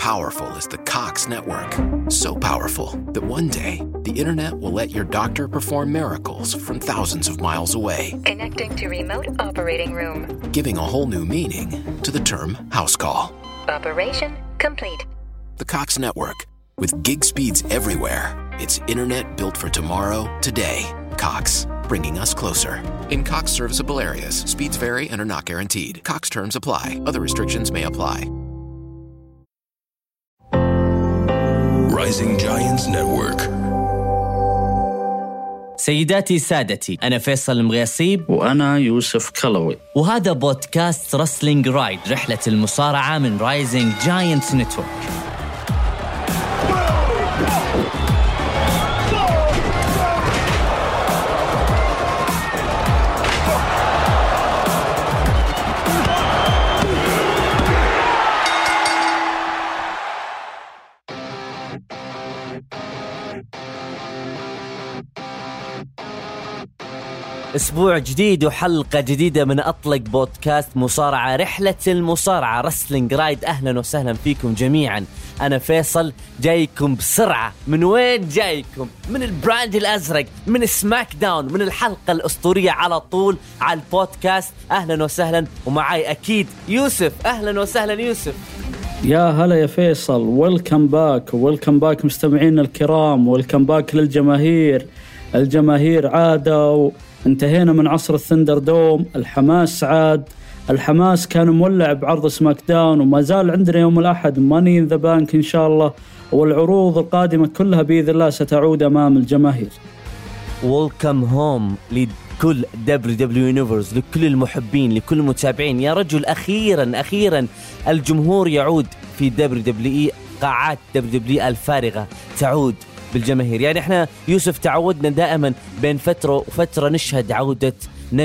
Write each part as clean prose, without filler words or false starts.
powerful is the Cox Network. So powerful that one day, the internet will let your doctor perform miracles from thousands of miles away. Connecting to remote operating room. Giving a whole new meaning to the term house call. Operation complete. The Cox Network. With gig speeds everywhere. It's internet built for tomorrow, today. Cox, bringing us closer. In Cox serviceable areas, speeds vary and are not guaranteed. Cox terms apply. Other restrictions may apply. Rising Giants Network. سيداتي سادتي، أنا فيصل المغيصيب وأنا يوسف كلوي، وهذا بودكاست رسلينج رايد، رحلة المصارعة من رايزنج جاينتس نتورك. أسبوع جديد وحلقة جديدة من أطلق بودكاست مصارعة، رحلة المصارعة رسلينج رايد. أهلا وسهلا فيكم جميعا. أنا فيصل، جايكم بسرعة. من وين جايكم؟ من البراند الأزرق، من سماك داون، من الحلقة الأسطورية على طول على البودكاست. أهلا وسهلا، ومعاي أكيد يوسف. أهلا وسهلا يوسف. يا هلا يا فيصل، ويلكم باك ويلكم باك مستمعين الكرام، ويلكم باك للجماهير. الجماهير عادة، انتهينا من عصر الثندر دوم. الحماس عاد، الحماس كان مولع بعرض سماك داون، وما زال عندنا يوم الأحد ماني إن ذا بانك إن شاء الله، والعروض القادمة كلها بإذن الله ستعود أمام الجماهير. ويلكم هوم لكل WWE Universe، لكل المحبين، لكل المتابعين. يا رجل أخيرا الجمهور يعود في WWE. قاعات WWE الفارغة تعود بالجماهير. يعني احنا يوسف تعودنا دائما بين فترة وفترة نشهد عودة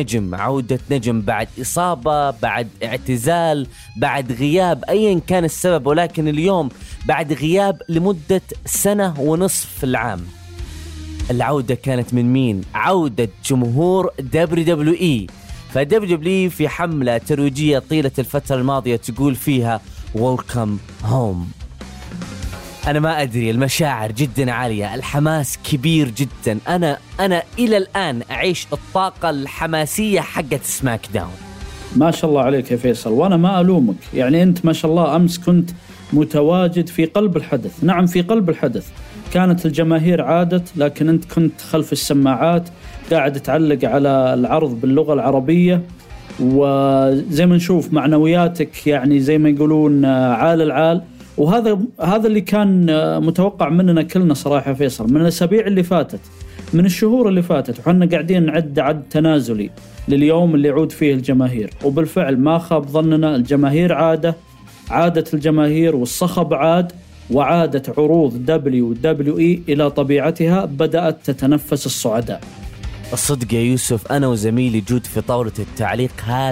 نجم بعد إصابة، بعد اعتزال، بعد غياب، أيا كان السبب. ولكن اليوم بعد غياب لمدة 1.5 سنة في العام، العودة كانت من مين؟ عودة جمهور WWE. فWWE في حملة ترويجية طيلة الفترة الماضية تقول فيها Welcome Home. أنا ما أدري، المشاعر جدا عالية، الحماس كبير جدا. أنا إلى الآن أعيش الطاقة الحماسية حقت سماك داون. ما شاء الله عليك يا فيصل، وأنا ما ألومك. يعني أنت ما شاء الله أمس كنت متواجد في قلب الحدث. نعم، في قلب الحدث كانت الجماهير عادت، لكن أنت كنت خلف السماعات قاعد تعلق على العرض باللغة العربية، وزي ما نشوف معنوياتك يعني زي ما يقولون عال العال. وهذا اللي كان متوقع مننا كلنا صراحة فيصل، من الأسابيع اللي فاتت، من الشهور اللي فاتت، وحنا قاعدين نعد عد تنازلي لليوم اللي يعود فيه الجماهير. وبالفعل ما خاب ظننا، الجماهير عادت الجماهير، والصخب عاد، وعادت عروض WWE إلى طبيعتها، بدأت تتنفس الصعداء. الصدق يا يوسف، أنا وزميلي جود في طاولة التعليق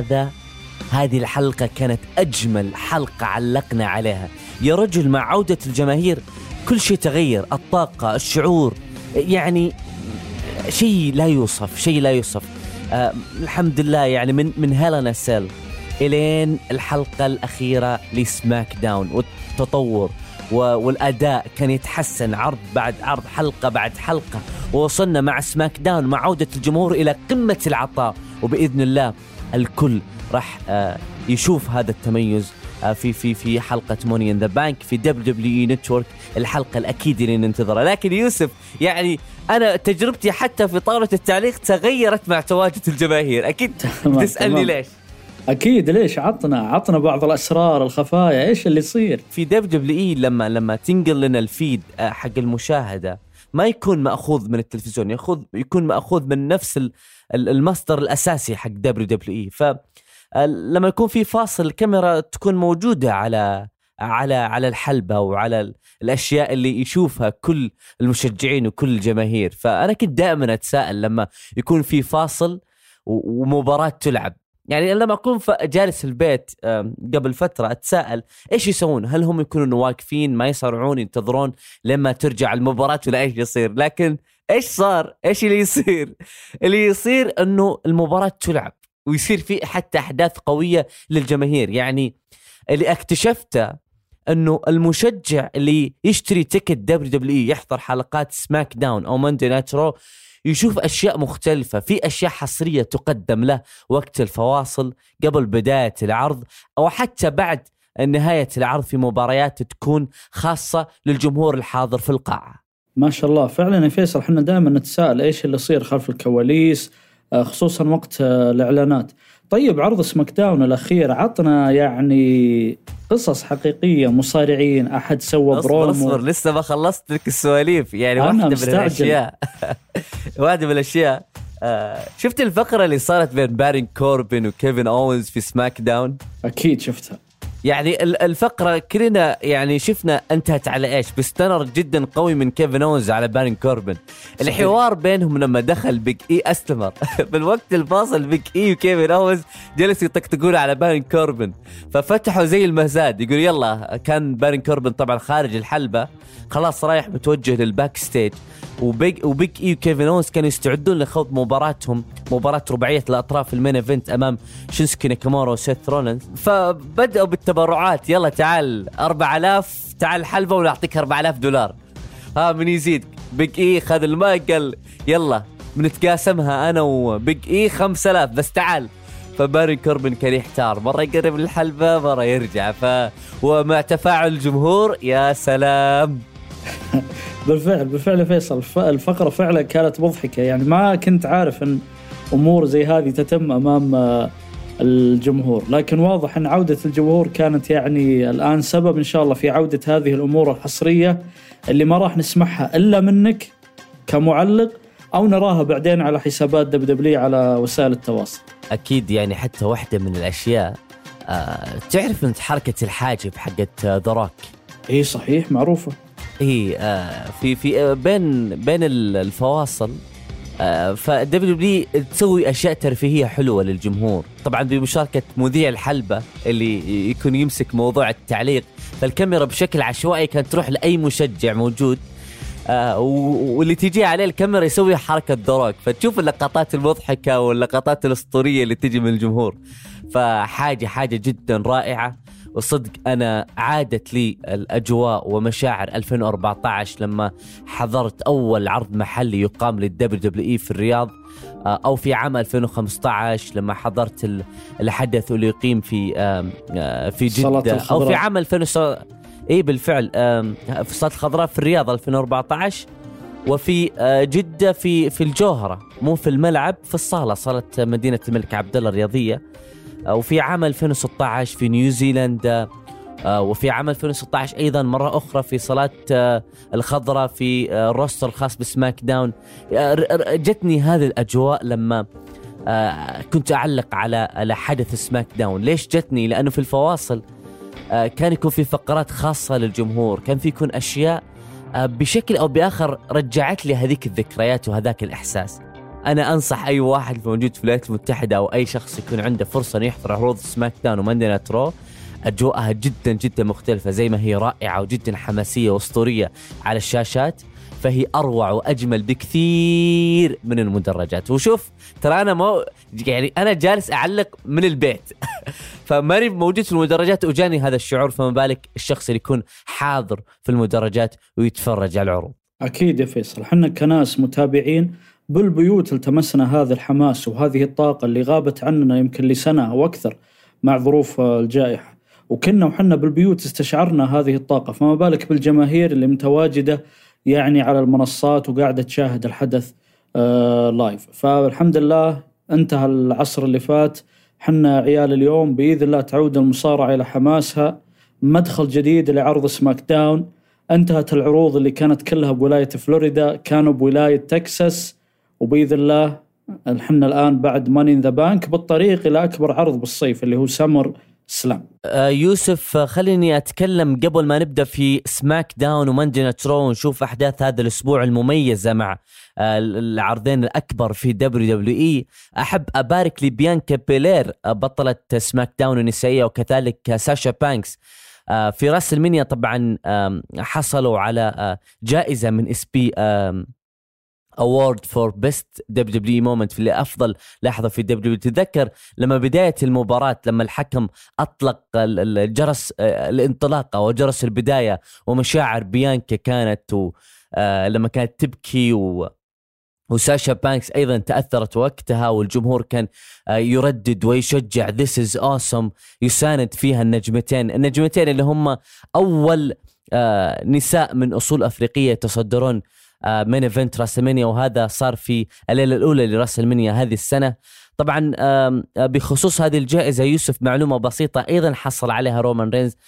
هذه الحلقة كانت أجمل حلقة علقنا عليها. يا رجل، مع عودة الجماهير كل شيء تغير، الطاقة، الشعور، يعني شيء لا يوصف. الحمد لله. يعني من هيلنا سيل إلين الحلقة الأخيرة لسماك داون، والتطور والأداء كان يتحسن عرض بعد عرض، حلقة بعد حلقة، ووصلنا مع سماك داون مع عودة الجمهور إلى قمة العطاء. وبإذن الله الكل راح يشوف هذا التميز في حلقة موني إن ذا بانك في WWE نتورك، الحلقة الأكيد اللي ننتظرها. لكن يوسف، يعني أنا تجربتي حتى في طاولة التعليق تغيرت مع تواجد الجماهير. أكيد تسألني ليش؟ أكيد ليش. عطنا بعض الأسرار، الخفايا، إيش اللي يصير في WWE لما تنقل لنا الفيد حق المشاهدة، ما يكون مأخوذ من التلفزيون، يكون مأخوذ من نفس المصدر الأساسي حق WWE. فلما يكون في فاصل، الكاميرا تكون موجودة على الحلبة وعلى الأشياء اللي يشوفها كل المشجعين وكل الجماهير. فأنا كنت دائما أتساءل لما يكون في فاصل ومباراة تلعب، يعني لما أكون جالس في البيت قبل فترة أتساءل إيش يسوون؟ هل هم يكونوا واقفين ما يصارعون ينتظرون لما ترجع المباراة ولا إيش يصير؟ لكن إيش صار؟ إيش اللي يصير؟ اللي يصير أنه المباراة تلعب ويصير فيه حتى أحداث قوية للجماهير. يعني اللي اكتشفته انه المشجع اللي يشتري تيكت WWE يحضر حلقات سماك داون او ماندي نايت رو يشوف اشياء مختلفة، في اشياء حصرية تقدم له وقت الفواصل قبل بداية العرض او حتى بعد نهاية العرض، في مباريات تكون خاصة للجمهور الحاضر في القاعة. ما شاء الله فعلا يا فيصل، احنا دائما نتساءل ايش اللي يصير خلف الكواليس خصوصا وقت الاعلانات. طيب عرض سماك داون الاخير عطنا يعني قصص حقيقية، مصارعين، احد سوى برومو. اصبر لسه ما خلصت لك السواليف. يعني واحدة من الاشياء شفت الفقرة اللي صارت بين بارين كوربن وكيفن أوينز في سماك داون؟ اكيد شفتها. يعني الفقرة كلنا يعني شفنا انتهت على ايش؟ بستنر جدا قوي من كيفن أوينز على بارين كوربن. الحوار بينهم لما دخل بيج اي استمر بالوقت الفاصل بيج اي وكيفن أوينز جلس يطقطقون على بارين كوربن، ففتحوا زي المزاد يقول يلا. كان بارين كوربن طبعا خارج الحلبة خلاص رايح متوجه للباك ستيج، وبيج اي وكيفن أوينز كانوا يستعدون لخوض مباراتهم، مباراة رباعية الأطراف المين ايفنت أمام شينسكي ناكامورا وسيث رولينز. فبدأوا بالتبرعات، يلا تعال 4000 تعال الحلبة ونعطيك $4000. من يزيد بيج اي خذ المايك قال يلا بنتقاسمها أنا وبيج اي 5000 بس تعال. فبارين كوربن كان يحتار، مرة يقرب للحلبة مرة يرجع، ومع تفاعل الجمهور يا سلام. بالفعل فيصل الفقرة فعلا كانت مضحكة، يعني ما كنت عارف أن أمور زي هذه تتم أمام الجمهور، لكن واضح أن عودة الجمهور كانت يعني الآن سبب إن شاء الله في عودة هذه الأمور الحصرية اللي ما راح نسمعها إلا منك كمعلق أو نراها بعدين على حسابات دبليو على وسائل التواصل. أكيد يعني حتى واحدة من الأشياء تعرف أنت حركة الحاجب حقت ذراك؟ إيه صحيح معروفة. إيه في بين الفواصل فدبليو تسوي أشياء ترفيهية حلوة للجمهور، طبعا بمشاركة مذيع الحلبة اللي يكون يمسك موضوع التعليق، فالكاميرا بشكل عشوائي كانت تروح لأي مشجع موجود واللي تيجي عليه الكاميرا يسوي حركة دروك، فتشوف اللقطات المضحكة واللقطات الأسطورية اللي تيجي من الجمهور. فحاجة جدا رائعة، وصدق أنا عادت لي الأجواء ومشاعر 2014 لما حضرت أول عرض محلي يقام للدبليو في الرياض، أو في عام 2015 لما حضرت الحدث اللي يقيم في جدة، أو في عام 2000 إيه بالفعل في صالة الخضراء في الرياض 2014، وفي جدة في الجوهرة، مو في الملعب، في صالة مدينة الملك عبدالله الرياضية، وفي عام 2016 في نيوزيلندا، وفي عام 2016 أيضا مرة أخرى في صالة الخضراء في الروستر الخاص بسماك داون. جتني هذه الأجواء لما كنت أعلق على حدث سماك داون. ليش جتني؟ لأنه في الفواصل كان يكون في فقرات خاصة للجمهور، كان في يكون أشياء بشكل أو بآخر رجعت لي هذيك الذكريات وهذاك الإحساس. أنا أنصح أي واحد موجود في الولايات المتحدة أو أي شخص يكون عنده فرصة أن يحضر عروض سماك داون وماندي نايت رو، أجواءها جدا جدا مختلفة، زي ما هي رائعة وجدا حماسية وأسطورية على الشاشات، فهي أروع وأجمل بكثير من المدرجات. وشوف ترى أنا يعني أنا جالس أعلق من البيت فماني موجود في المدرجات وجاني هذا الشعور، فما بالك الشخص اللي يكون حاضر في المدرجات ويتفرج على العروض. أكيد يا فيصل، حنا كناس متابعين بالبيوت التمسنا هذا الحماس وهذه الطاقة اللي غابت عننا يمكن لسنة أو أكثر مع ظروف الجائحة، وحنا بالبيوت استشعرنا هذه الطاقة، فما بالك بالجماهير اللي متواجدة يعني على المنصات وقاعدة تشاهد الحدث لايف. فالحمد لله انتهى العصر اللي فات، حنا عيال اليوم بإذن الله تعود المصارعة إلى حماسها، مدخل جديد لعرض سماك داون. انتهت العروض اللي كانت كلها بولاية فلوريدا، كانوا بولاية تكساس، وبإذن الله حنا الآن بعد ماني إن ذا بانك بالطريق إلى أكبر عرض بالصيف اللي هو سمر سلام. يوسف خليني أتكلم قبل ما نبدأ في سماك داون وماندي نايت رو ونشوف أحداث هذا الأسبوع المميزة مع العرضين الأكبر في WWE. أحب أبارك لبيانكا بيلير بطلة سماك داون النسائية، وكذلك ساشا بانكس في راس المنيا. طبعا حصلوا على جائزة من SP award for best WWE moment في أفضل لحظة في WWE. تذكر لما بداية المباراة لما الحكم أطلق الجرس الانطلاقة وجرس البداية ومشاعر بيانكا كانت لما كانت تبكي وساشا بانكس أيضا تأثرت وقتها والجمهور كان يردد ويشجع This is awesome يساند فيها النجمتين اللي هم أول نساء من أصول أفريقية تصدرون مين إيفنت راسلمانيا وهذا صار في الليلة الأولى لراسلمانيا هذه السنة. طبعا بخصوص هذه الجائزة يوسف معلومة بسيطة أيضا حصل عليها رومان رينز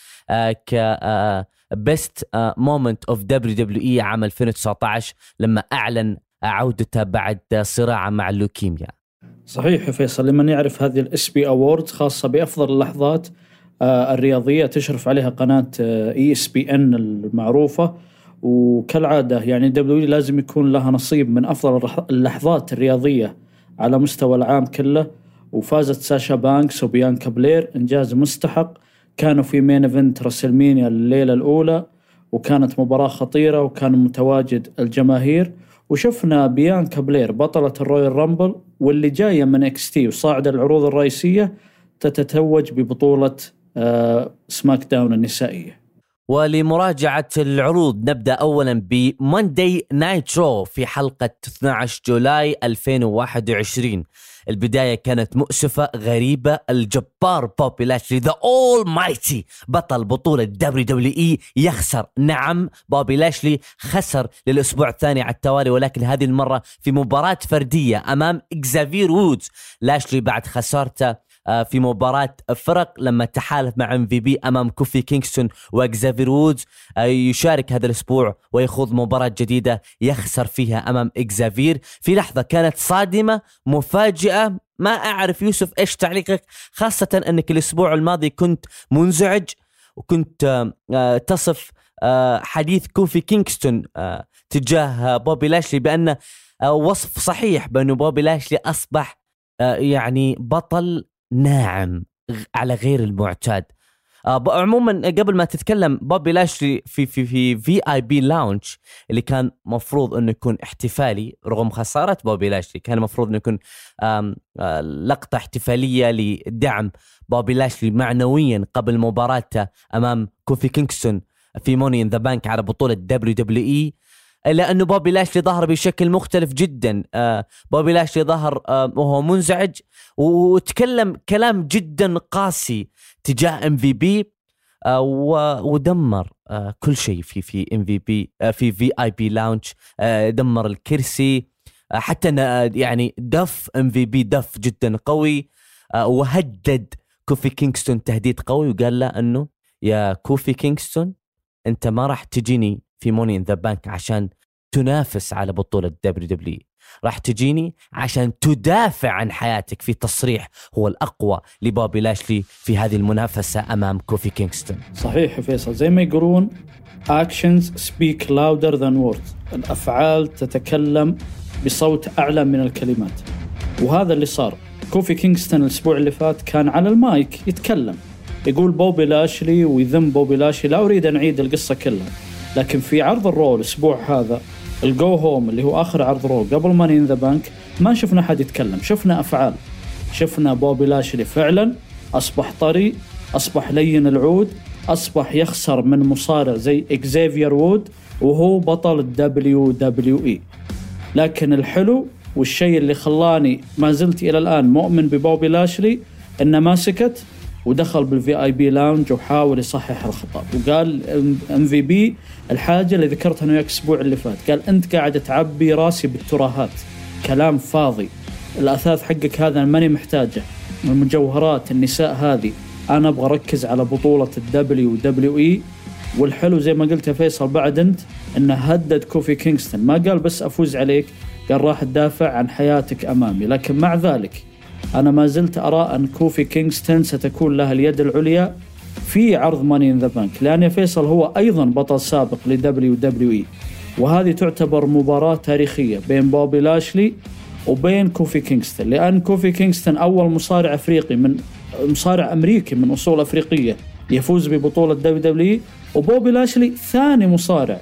كبست مومنت اوف WWE عام 2019 لما أعلن عودته بعد صراع مع اللوكيميا. صحيح يا فيصل، لمن يعرف هذه الSB Awards خاصة بأفضل اللحظات الرياضية تشرف عليها قناة ESPN المعروفة، وكالعادة يعني WWE لازم يكون لها نصيب من أفضل اللحظات الرياضية على مستوى العام كله. وفازت ساشا بانكس وبيانكا بلير إنجاز مستحق، كانوا في مين إيفنت راسلمانيا الليلة الأولى وكانت مباراة خطيرة وكان متواجد الجماهير. وشفنا بيانكا بلير بطلة الرويال رامبل واللي جاية من XT وصاعدة العروض الرئيسية تتتوج ببطولة سماك داون النسائية. ولمراجعة العروض نبدأ أولا بمونداي نايت رو في حلقة 12 جولاي 2021. البداية كانت مؤسفة غريبة. الجبار بوبي لاشلي The Almighty بطل بطولة WWE يخسر. نعم بوبي لاشلي خسر للأسبوع الثاني على التوالي، ولكن هذه المرة في مباراة فردية أمام إكزافير وودز. لاشلي بعد خسارته في مباراة فرق لما تحالف مع MVP أمام كوفي كينغستون وإكزافير وودز يشارك هذا الأسبوع ويخوض مباراة جديدة يخسر فيها أمام إكزافير في لحظة كانت صادمة مفاجئة. ما أعرف يوسف إيش تعليقك، خاصة أنك الأسبوع الماضي كنت منزعج وكنت تصف حديث كوفي كينغستون تجاه بوبي لاشلي بأنه وصف صحيح، بأنه بوبي لاشلي أصبح يعني بطل ناعم على غير المعتاد. عموما قبل ما تتكلم بوبي لاشلي في VIP لاونج اللي كان مفروض انه يكون احتفالي رغم خسارة بوبي لاشلي، كان مفروض انه يكون لقطة احتفالية لدعم بوبي لاشلي معنويا قبل مباراته امام كوفي كينغستون في موني ان ذا بانك على بطولة WWE، إلا أنه بوبي لاشلي ظهر بشكل مختلف جدا. بوبي لاشلي ظهر وهو منزعج وتكلم كلام جدا قاسي تجاه MVP ودمر كل شيء في MVP في VIP لاونج. دمر الكرسي، حتى يعني دف MVP دف جدا قوي، وهدد كوفي كينغستون تهديد قوي وقال له أنه يا كوفي كينغستون أنت ما راح تجيني في موني إن ذا بانك عشان تنافس على بطولة WWE، راح تجيني عشان تدافع عن حياتك. في تصريح هو الأقوى لبوبي لاشلي في هذه المنافسة أمام كوفي كينغستون. صحيح يا فيصل، زي ما يقولون actions speak louder than words، الأفعال تتكلم بصوت أعلى من الكلمات، وهذا اللي صار. كوفي كينغستون الأسبوع اللي فات كان على المايك يتكلم يقول بوبي لاشلي ويذم بوبي لاشلي. لا أريد أن أعيد القصة كلها، لكن في عرض الرو الأسبوع هذا الجو هوم اللي هو آخر عرض رو قبل ماني إن ذا بانك ما شفنا حد يتكلم، شفنا أفعال. شفنا بوبي لاشلي فعلا أصبح طري، أصبح لين العود، أصبح يخسر من مصارع زي إكزافير وود وهو بطل WWE. لكن الحلو والشيء اللي خلاني ما زلت إلى الآن مؤمن ببوبي لاشلي إنه ما سكت ودخل بالVIP لاونج وحاول يصحح الخطأ وقال MVP الحاجة اللي ذكرتها أنا وياك الأسبوع اللي فات، قال أنت قاعد تعبي راسي بالترهات، كلام فاضي، الأثاث حقك هذا ماني محتاجه، المجوهرات النساء هذه أنا أبغى أركز على بطولة WWE. والحلو زي ما قلت يا فيصل بعد أنت إنه هدد كوفي كينغستون، ما قال بس أفوز عليك، قال راح تدافع عن حياتك أمامي. لكن مع ذلك أنا ما زلت أرى أن كوفي كينغستون ستكون له اليد العليا في عرض ماني إن ذا بانك، لأن يا فيصل هو أيضا بطل سابق WWE، وهذه تعتبر مباراة تاريخية بين بوبي لاشلي وبين كوفي كينغستون، لأن كوفي كينغستون أول مصارع أفريقي من مصارع أمريكي من أصول أفريقية يفوز ببطولة WWE، وبوبي لاشلي ثاني مصارع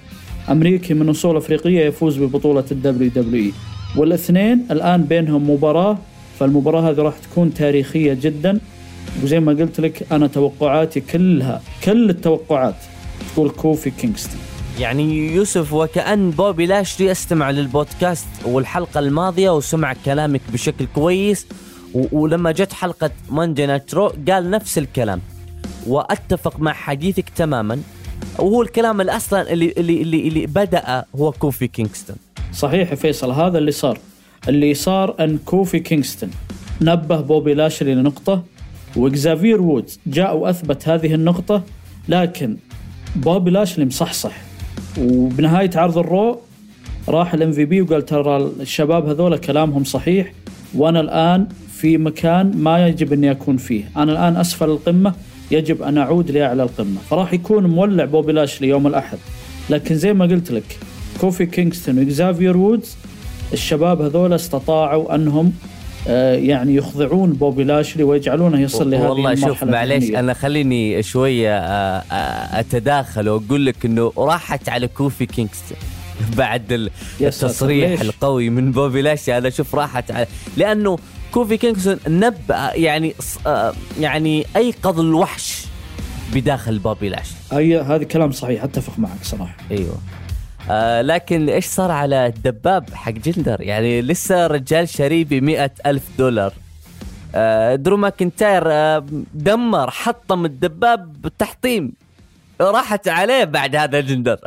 أمريكي من أصول أفريقية يفوز ببطولة WWE. والاثنين الآن بينهم مباراة، فالمباراة هذه راح تكون تاريخية جدا. وزي ما قلت لك أنا توقعاتي كل التوقعات تقول كوفي كينغستون. يعني يوسف، وكأن بوبي لاشلي استمع للبودكاست والحلقة الماضية وسمع كلامك بشكل كويس، ولما جت حلقة ماندي نايت رو قال نفس الكلام، وأتفق مع حديثك تماما. وهو الكلام الأصلا اللي بدأ هو كوفي كينغستون. صحيح فيصل، هذا اللي صار أن كوفي كينغستون نبه بوبي لاشلي لنقطة، وإكزافير وودز جاء وأثبت هذه النقطة، لكن بوبي لاشلي مصحصح. وبنهاية عرض الرو راح الMVP وقال ترى الشباب هذول كلامهم صحيح، وأنا الآن في مكان ما يجب أن يكون فيه، أنا الآن أسفل القمة، يجب أن أعود لأعلى القمة. فراح يكون مولع بوبي لاشلي يوم الأحد. لكن زي ما قلت لك كوفي كينغستون وإكزافير وودز الشباب هذول استطاعوا أنهم يعني يخضعون بوبي لاشلي ويجعلونه يصل لهذه المرحلة. والله شوف معليش، أنا خليني شوية أتداخل وأقول لك أنه راحت على كوفي كينغستون بعد التصريح القوي من بوبي لاشلي. أنا شوف راحت على، لأنه كوفي كينغستون نبأ يعني أيقظ الوحش بداخل بوبي لاشلي. هذا كلام صحيح، أتفق معك صراحة. أيوة. لكن إيش صار على الدباب حق جندر؟ يعني لسه رجال شاري $100,000. درو ماكنتاير دمر حطم الدباب بالتحطيم، راحت عليه بعد هذا جندر.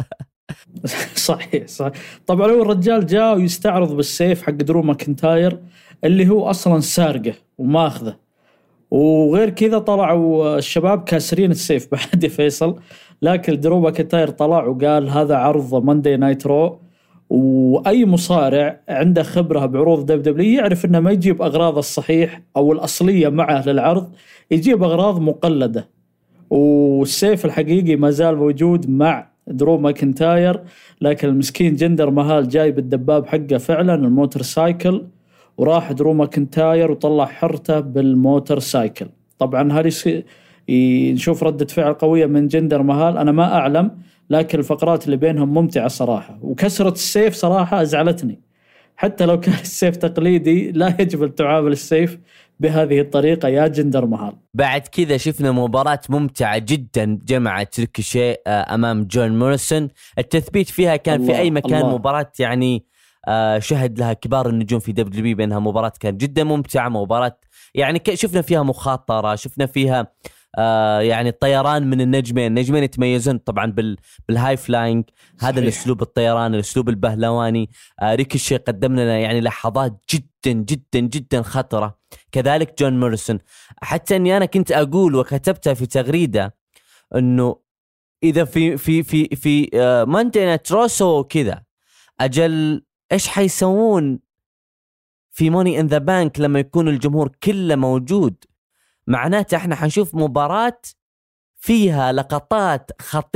صحيح. طبعا لو الرجال جاء ويستعرض بالسيف حق درو ماكنتاير اللي هو أصلا سارقه وماخذه، وغير كذا طلعوا الشباب كاسرين السيف بعد فيصل. لكن درو ماكنتاير طلع وقال هذا عرض ماندي نايت رو، وأي مصارع عنده خبرة بعروض WWE يعرف إنه ما يجيب أغراض الصحيح أو الأصلية معه للعرض، يجيب أغراض مقلدة. والسيف الحقيقي ما زال موجود مع درو ماكنتاير، لكن المسكين جندر مهال جايب الدباب حقه فعلا الموتور سايكل، وراح درو ماكنتاير وطلع حرته بالموتور سايكل. طبعا هذه نشوف ردة فعل قوية من جندر مهال، أنا ما أعلم، لكن الفقرات اللي بينهم ممتعة صراحة. وكسرة السيف صراحة أزعلتني، حتى لو كان السيف تقليدي لا يجب أن تعامل السيف بهذه الطريقة يا جندر مهال. بعد كذا شفنا مباراة ممتعة جدا جمعت ريكوشي أمام جون موريسون. التثبيت فيها كان في أي مكان. مباراة يعني شهد لها كبار النجوم في WWE، بينها مباراة كانت جدا ممتعة، مباراة يعني شفنا فيها مخاطرة، شفنا فيها يعني الطيران من النجمين يتميزون طبعا بالهاي فلاينج. هذا الاسلوب الطيران، الاسلوب البهلواني. ريكوشي قدم لنا يعني لحظات جدا جدا جدا خطرة. كذلك جون موريسون، حتى اني انا كنت اقول وكتبتها في تغريدة انه اذا في ماندي نايت رو سووا كذا، اجل ايش حيسوون في موني ان ذا بانك لما يكون الجمهور كله موجود؟ معناته احنا حنشوف مباراة فيها لقطات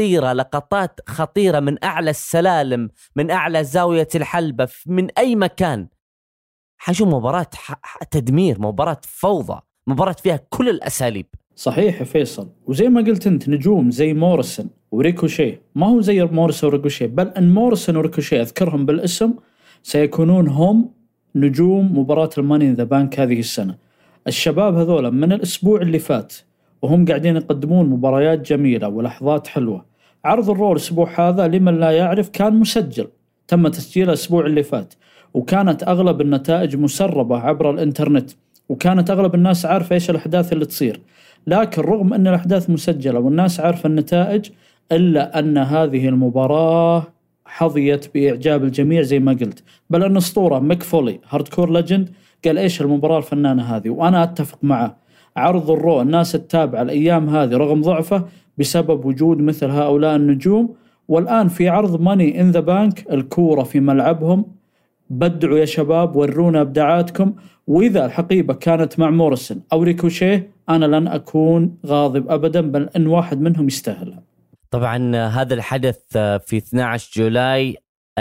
خطيرة من أعلى السلالم، من أعلى زاوية الحلبة، من أي مكان. حنشوف مباراة تدمير، مباراة فوضى، مباراة فيها كل الأساليب. صحيح يا فيصل، وزي ما قلت أنت نجوم زي موريسون وريكوشي، ما هو زي موريسون وريكوشي، بل أن موريسون وريكوشي أذكرهم بالاسم سيكونون هم نجوم مباراة الماني إن ذا بانك هذه السنة. الشباب هذولا من الأسبوع اللي فات وهم قاعدين يقدمون مباريات جميلة ولحظات حلوة. عرض الرو الأسبوع هذا لمن لا يعرف كان مسجل، تم تسجيله الأسبوع اللي فات، وكانت أغلب النتائج مسربة عبر الإنترنت، وكانت أغلب الناس عارفة إيش الأحداث اللي تصير. لكن رغم أن الأحداث مسجلة والناس عارفة النتائج، إلا أن هذه المباراة حظيت بإعجاب الجميع زي ما قلت. بل أن أسطورة ميك فولي هاردكور ليجند قال إيش المباراة الفنانة هذه، وأنا أتفق معه. عرض الرو الناس تتابع الأيام هذه رغم ضعفه بسبب وجود مثل هؤلاء النجوم. والآن في عرض ماني إن ذا بانك الكورة في ملعبهم، بدعوا يا شباب، ورونا إبداعاتكم. وإذا الحقيبة كانت مع موريسون أو ريكوشيه أنا لن أكون غاضب أبدا، بل أن واحد منهم يستاهلها. طبعا هذا الحدث في 12 جولاي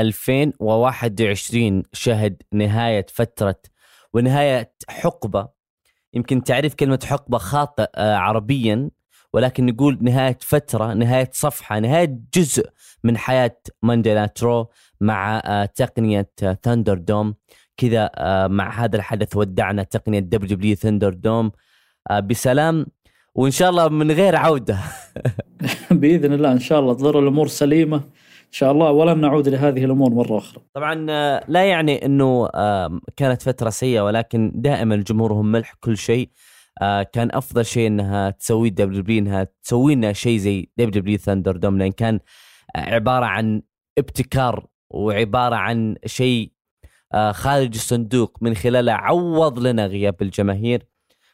2021 شهد نهاية فترة ونهاية حقبة. يمكن تعرف كلمة حقبة خاطئ عربيا، ولكن نقول نهاية فترة، نهاية صفحة، نهاية جزء من حياة ماندي نايت رو مع تقنية ثاندر دوم كذا. مع هذا الحدث ودعنا تقنية WWE ثاندر دوم بسلام، وإن شاء الله من غير عودة. بإذن الله إن شاء الله تظهر الأمور سليمة إن شاء الله، ولن نعود لهذه الأمور مرة أخرى. طبعا لا يعني أنه كانت فترة سيئة، ولكن دائما الجمهور هم ملح كل شيء. كان أفضل شيء أنها تسوي WWE أنها تسوي لنا شيء زي WWE ثاندر دوم، لأن كان عبارة عن ابتكار وعبارة عن شيء خارج الصندوق، من خلاله عوض لنا غياب الجماهير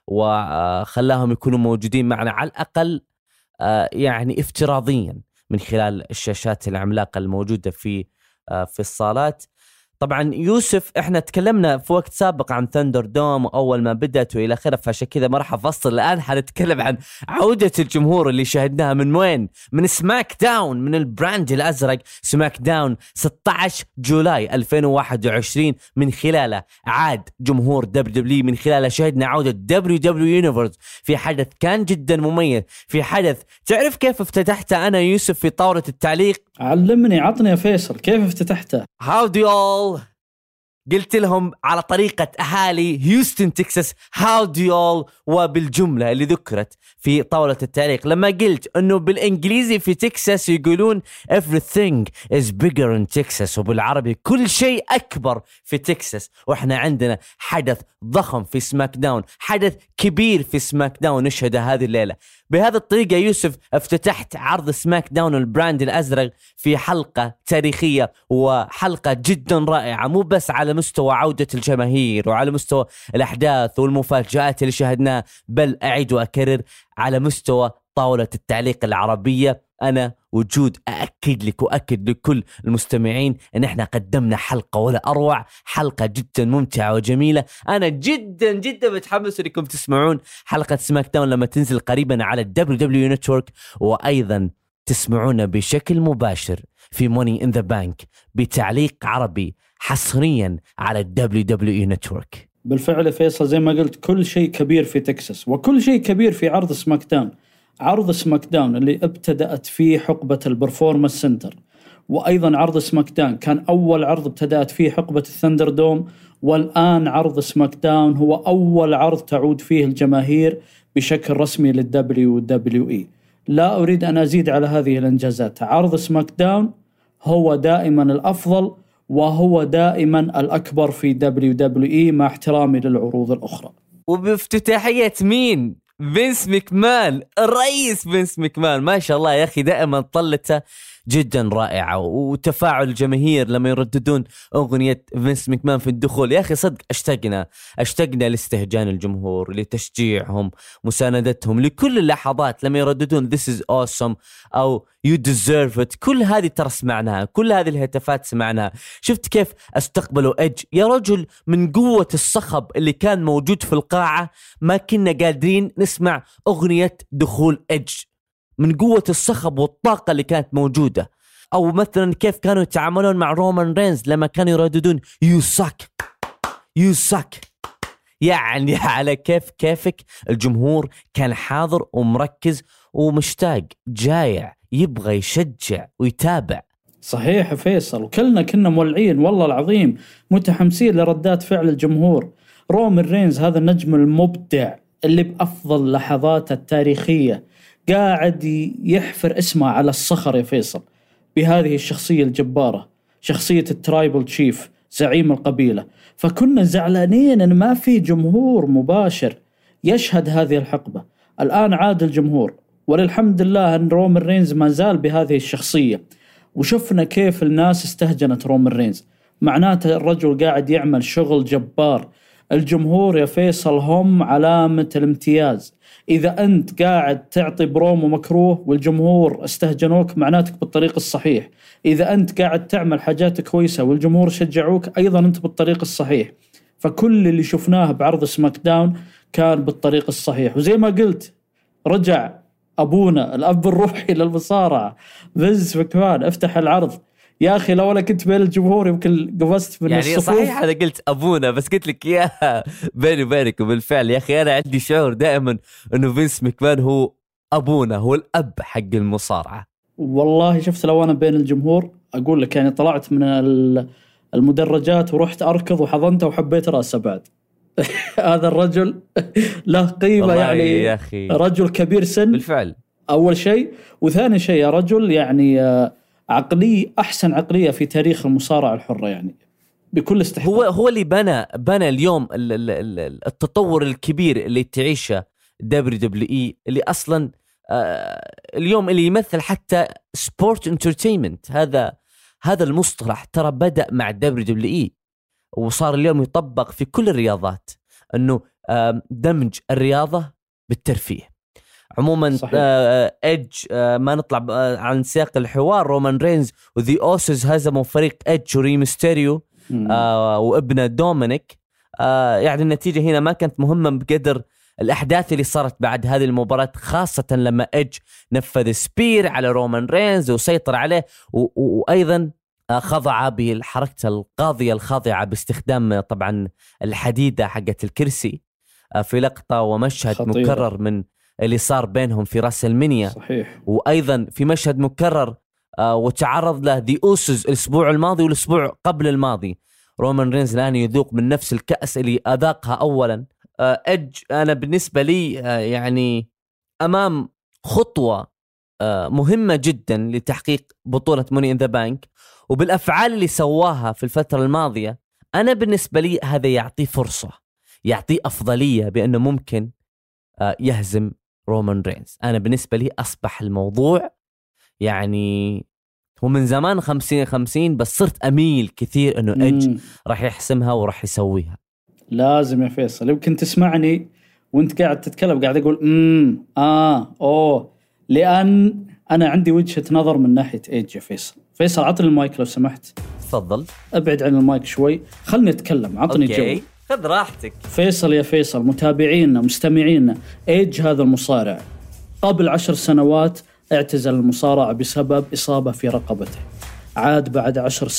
وخلاهم يكونوا موجودين معنا على الأقل يعني افتراضيا من خلال الشاشات العملاقة الموجودة في الصالات. طبعا يوسف احنا تكلمنا في وقت سابق عن ثاندر دوم أول ما بدأت وإلى آخره، فعشان كذا ما راح أفصل الآن. حنتكلم عن عودة الجمهور اللي شاهدناها من وين؟ من سماك داون، من البراند الأزرق. سماك داون 16 جولاي 2021 من خلاله عاد جمهور WWE، من خلاله شاهدنا عودة WWE Universe في حدث كان جدا مميز، في حدث تعرف كيف افتتحته أنا يوسف في طاولة التعليق؟ علمني، عطني يا فيصل كيف افتتحته. How do you all؟ قلت لهم على طريقة أهالي هيوستن تكساس how do you all، وبالجملة اللي ذكرت في طاولة التعليق لما قلت أنه بالإنجليزي في تكساس يقولون everything is bigger in Texas، وبالعربي كل شيء أكبر في تكساس. وإحنا عندنا حدث ضخم في سماك داون، حدث كبير في سماك داون نشهده هذه الليلة. بهذه الطريقة يوسف افتتحت عرض سماك داون البراند الأزرق في حلقة تاريخية وحلقة جدا رائعة، مو بس على مستوى عودة الجماهير وعلى مستوى الأحداث والمفاجآت اللي شاهدناها، بل أعيد وأكرر على مستوى طاولة التعليق العربية. أنا وجود أأكد لك وأكد لكل المستمعين أن احنا قدمنا حلقة ولا أروع، حلقة جدا ممتعة وجميلة. أنا جدا جدا متحمس لكم تسمعون حلقة سماك داون لما تنزل قريبا على WWE Network، وأيضا تسمعونا بشكل مباشر في Money in the Bank بتعليق عربي حصريا على WWE Network. بالفعل فيصل زي ما قلت كل شيء كبير في تكساس وكل شيء كبير في عرض سماك داون. عرض سماك داون اللي ابتدأت فيه حقبة البرفورمانس سنتر، وأيضا عرض سماك داون كان أول عرض ابتدأت فيه حقبة الثندر دوم، والآن عرض سماك داون هو أول عرض تعود فيه الجماهير بشكل رسمي للWWE. لا أريد أن أزيد على هذه الإنجازات. عرض سماك داون هو دائما الأفضل وهو دائما الأكبر في WWE مع احترامي للعروض الأخرى. وبافتتاحية مين؟ فينس مكمان، الرئيس فينس مكمان. ما شاء الله يا أخي دائما طلته جدا رائعة، وتفاعل الجماهير لما يرددون أغنية فينس مكمان في الدخول. يا أخي صدق اشتقنا لاستهجان الجمهور، لتشجيعهم، مساندتهم لكل اللحظات لما يرددون This is awesome أو You deserve it. كل هذه ترى سمعناها، كل هذه الهتافات سمعناها. شفت كيف استقبلوا إدج يا رجل؟ من قوة الصخب اللي كان موجود في القاعة ما كنا قادرين نسمع أغنية دخول إدج، من قوة الصخب والطاقة اللي كانت موجودة. أو مثلا كيف كانوا يتعاملون مع رومان رينز لما كانوا يرددون You suck. يعني على كيفك الجمهور كان حاضر ومركز ومشتاق، جايع، يبغى يشجع ويتابع. صحيح فيصل، وكلنا كنا مولعين والله العظيم، متحمسين لردات فعل الجمهور. رومان رينز هذا النجم المبدع اللي بأفضل لحظاته التاريخية قاعد يحفر اسمه على الصخر يا فيصل بهذه الشخصية الجبارة، شخصية الترايبل تشيف، زعيم القبيلة. فكنا زعلانين أن ما في جمهور مباشر يشهد هذه الحقبة. الآن عاد الجمهور، وللحمد لله أن رومان رينز ما زال بهذه الشخصية، وشفنا كيف الناس استهجنت رومان رينز. معناته الرجل قاعد يعمل شغل جبار. الجمهور يا فيصل هم علامة الامتياز. إذا أنت قاعد تعطي برومو مكروه والجمهور استهجنوك معناتك بالطريق الصحيح. إذا أنت قاعد تعمل حاجات كويسة والجمهور شجعوك أيضا أنت بالطريق الصحيح. فكل اللي شفناه بعرض سماك داون كان بالطريق الصحيح. وزي ما قلت رجع أبونا الأب الروحي للمصارعة فينس مكمان، افتح العرض يا أخي. لو أنا كنت بين الجمهور يمكن قفزت من الصفوف. يعني صحيح أنا قلت أبونا بس قلت لك يا بيني وبينك، وبالفعل يا أخي أنا عندي شعور دائما أنه فينس مكمان هو أبونا، هو الأب حق المصارعة. والله شفت لو أنا بين الجمهور أقول لك يعني طلعت من المدرجات ورحت أركض وحضنته وحبيت رأسه بعد. هذا الرجل له قيمة يعني يا أخي. رجل كبير سن بالفعل أول شيء، وثاني شيء يا رجل يعني عقلية أحسن عقلية في تاريخ المصارعة الحرة يعني بكل استحقاق. هو اللي بنى اليوم التطور الكبير اللي تعيشه WWE، اللي أصلا اليوم اللي يمثل حتى سبورت انترتينمنت. هذا المصطلح ترى بدأ مع WWE وصار اليوم يطبق في كل الرياضات، أنه دمج الرياضة بالترفيه. عموما إيدج ما نطلع عن سياق الحوار، رومان رينز وذي أوسز هزموا فريق إيدج وريمستيريو وابنه دومينيك. يعني النتيجة هنا ما كانت مهمة بقدر الأحداث اللي صارت بعد هذه المباراة، خاصة لما إيدج نفذ سبير على رومان رينز وسيطر عليه، وأيضا خضع بالحركة القاضية الخاضعة باستخدام طبعا الحديدة حقت الكرسي في لقطة ومشهد خطيرة. مكرر من اللي صار بينهم في راس المنيا. صحيح. وأيضا في مشهد مكرر وتعرض له ذي أوسز الأسبوع الماضي والأسبوع قبل الماضي. رومان رينز الآن يذوق من نفس الكأس اللي أذاقها أولا إيدج. أنا بالنسبة لي يعني أمام خطوة مهمة جدا لتحقيق بطولة موني إن ذا بانك، وبالأفعال اللي سواها في الفترة الماضية أنا بالنسبة لي هذا يعطي فرصة، يعطي أفضلية بأنه ممكن يهزم رومان رينز. أنا بالنسبة لي أصبح الموضوع يعني هو من زمان 50-50، بس صرت أميل كثير أنه إيدج راح يحسمها وراح يسويها. لازم يا فيصل يمكن تسمعني وانت قاعد تتكلم قاعد أقول لأن أنا عندي وجهة نظر من ناحية إيدج يا فيصل عطني المايك لو سمحت. تفضل. أبعد عن المايك شوي خلني أتكلم، عطني جو. خذ راحتك. فيصل يا فيصل، متابعينا مستمعينا، إيدج هذا المصارع قبل 10 سنوات اعتزل المصارعة بسبب إصابة في رقبته. عاد بعد 10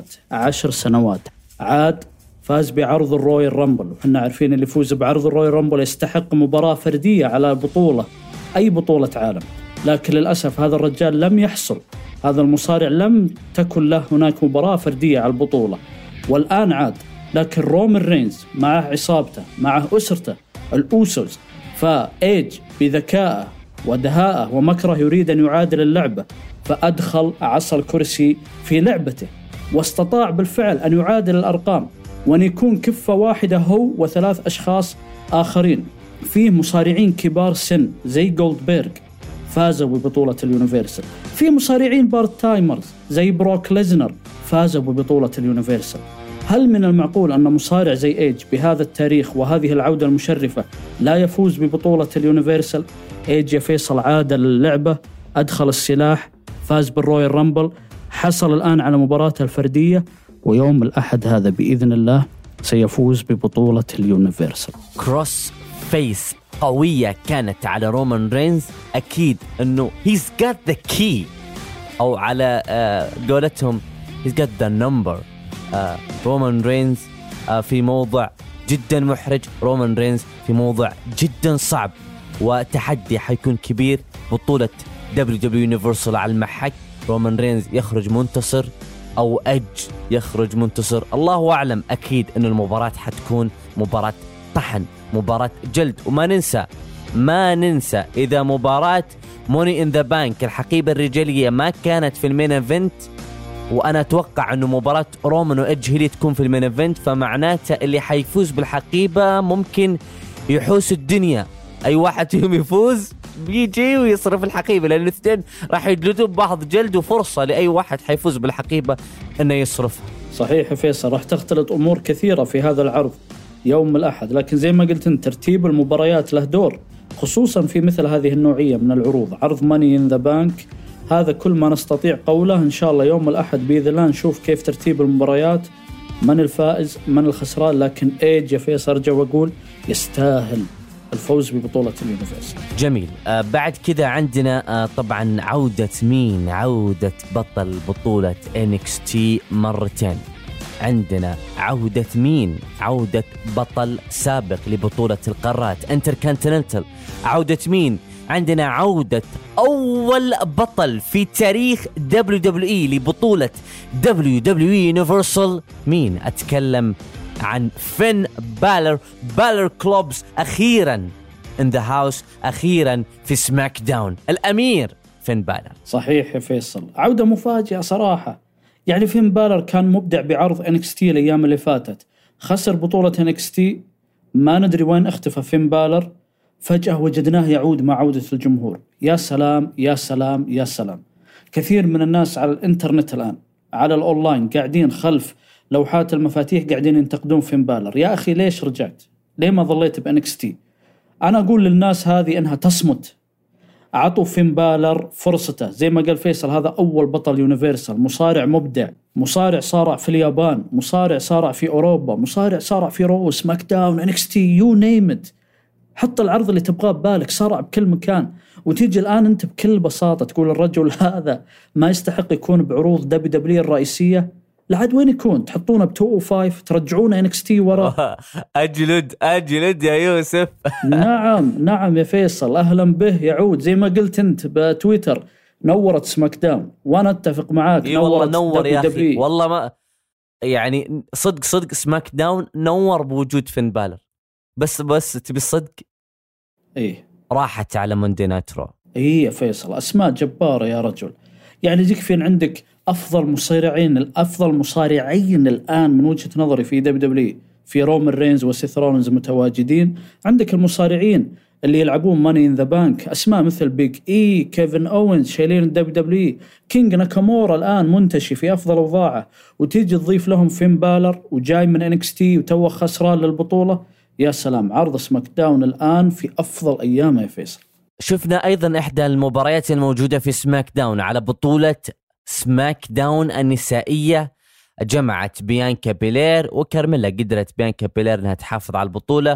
سنوات عاد فاز بعرض الرويال رامبل، وحنا عارفين اللي يفوز بعرض الرويال رامبل يستحق مباراة فردية على بطولة، أي بطولة عالم. لكن للأسف هذا الرجال لم يحصل، هذا المصارع لم تكن له هناك مباراة فردية على البطولة، والآن عاد. لكن رومان رينز معه عصابته، معه أسرته الأوسوس، فإيدج بذكائه ودهاءه ومكره يريد أن يعادل اللعبة، فأدخل عصا الكرسي في لعبته واستطاع بالفعل أن يعادل الأرقام وأن يكون كفة واحدة هو و3 أشخاص آخرين. فيه مصارعين كبار سن زي جولدبيرغ فازوا ببطولة اليونيفرسال، في مصارعين بارت تايمرز زي بروك ليزنر فازوا ببطولة اليونيفرسال. هل من المعقول أن مصارع زي إيدج بهذا التاريخ وهذه العودة المشرفة لا يفوز ببطولة اليونيفرسال؟ إيدج يا فيصل عاد اللعبة، أدخل السلاح، فاز بالرويال رامبل، حصل الآن على مباراته الفردية، ويوم الأحد هذا بإذن الله سيفوز ببطولة اليونيفرسال. كروس فيس قوية كانت على رومان رينز، أكيد أنه he's got the key، أو على قولتهم he's got the number. رومان رينز في موضع جدا محرج، رومان رينز في موضع جدا صعب، وتحدي حيكون كبير. بطولة WWE Universal على المحك، رومان رينز يخرج منتصر أو إيدج يخرج منتصر، الله أعلم. أكيد أن المباراة حتكون مباراة طحن، مباراة جلد. وما ننسى إذا مباراة موني إن ذا بانك الحقيبة الرجالية ما كانت في المين إيفنت، وأنا أتوقع أنه مباراة رومان وإيدج هي اللي تكون في المين إيفنت، فمعناته اللي حيفوز بالحقيبة ممكن يحوس الدنيا. أي واحد فيهم يفوز بيجي ويصرف الحقيبة، لأن الاثنين راح يجلدوا ببعض جلد، وفرصة لأي واحد حيفوز بالحقيبة أنه يصرفها. صحيح يا فيصل، راح تختلط أمور كثيرة في هذا العرض يوم الأحد، لكن زي ما قلت انت ترتيب المباريات له دور، خصوصا في مثل هذه النوعية من العروض. عرض ماني إن ذا بانك هذا كل ما نستطيع قوله. إن شاء الله يوم الأحد بإذن الله نشوف كيف ترتيب المباريات، من الفائز من الخسران. لكن إيدج يا فيصل أرجع وأقول يستاهل الفوز ببطولة اليونيفرسال. جميل. بعد كذا عندنا طبعا عودة مين؟ عودة بطل بطولة NXT مرتين. عندنا عودة مين؟ عودة بطل سابق لبطولة القارات انتركونتيننتال. عودة مين؟ عندنا عودة أول بطل في تاريخ WWE لبطولة WWE Universal. مين؟ أتكلم عن فين بالر. بالر كلوبز أخيرا in the house، أخيرا في سماك داون، الأمير فين بالر. صحيح يا فيصل، عودة مفاجئة صراحة. يعني فين بالر كان مبدع بعرض NXT الأيام اللي فاتت، خسر بطولة NXT، ما ندري وين اختفى فين بالر، فجأة وجدناه يعود مع عودة الجمهور. يا سلام يا سلام يا سلام. كثير من الناس على الانترنت الآن على الأونلاين قاعدين خلف لوحات المفاتيح قاعدين ينتقدون فين بالر. يا أخي ليش رجعت؟ ليه ما ظليت بNXT؟ أنا أقول للناس هذه إنها تصمت. عطوا فين بالر فرصته، زي ما قال فيصل هذا أول بطل يونيفرسال، مصارع مبدع، مصارع صارع في اليابان، مصارع صارع في أوروبا، مصارع صارع في رو، سماك داون، NXT، يو نيمت. حط العرض اللي تبغاه ببالك، صارع بكل مكان. وتيجي الآن أنت بكل بساطة تقول الرجل هذا ما يستحق يكون بعروض WWE الرئيسية. لعد وين يكون؟ تحطونه ب205 ترجعونه NXT ورا. أجلد يا يوسف. نعم يا فيصل، أهلا به يعود. زي ما قلت أنت بتويتر نورت سماك داون، وأنا أتفق معاك. والله نور يا أخي، والله ما يعني صدق سماك داون نور بوجود فين بالر. بس تبي الصدق، إيه راحت على موندي نايت رو. إيه يا فيصل، أسماء جبارة يا رجل. يعني يكفي عندك أفضل مصارعين الآن من وجهة نظري في WWE، في رومان رينز وسيث رولينز متواجدين. عندك المصارعين اللي يلعبون ماني إن ذا بانك، أسماء مثل بيج إي، كيفن أوينز شايلين WWE، كينج ناكامورا الآن منتشي في أفضل أوضاعه، وتيجي تضيف لهم فين بالر وجاي من NXT وتوه خسران للبطولة. يا سلام، عرض سماك داون الآن في أفضل أيامه يا فيصل. شفنا أيضا إحدى المباريات الموجودة في سماك داون على بطولة سماك داون النسائية، جمعت بيانكا بيلير وكارميلا. قدرت بيانكا بيلير أنها تحافظ على البطولة.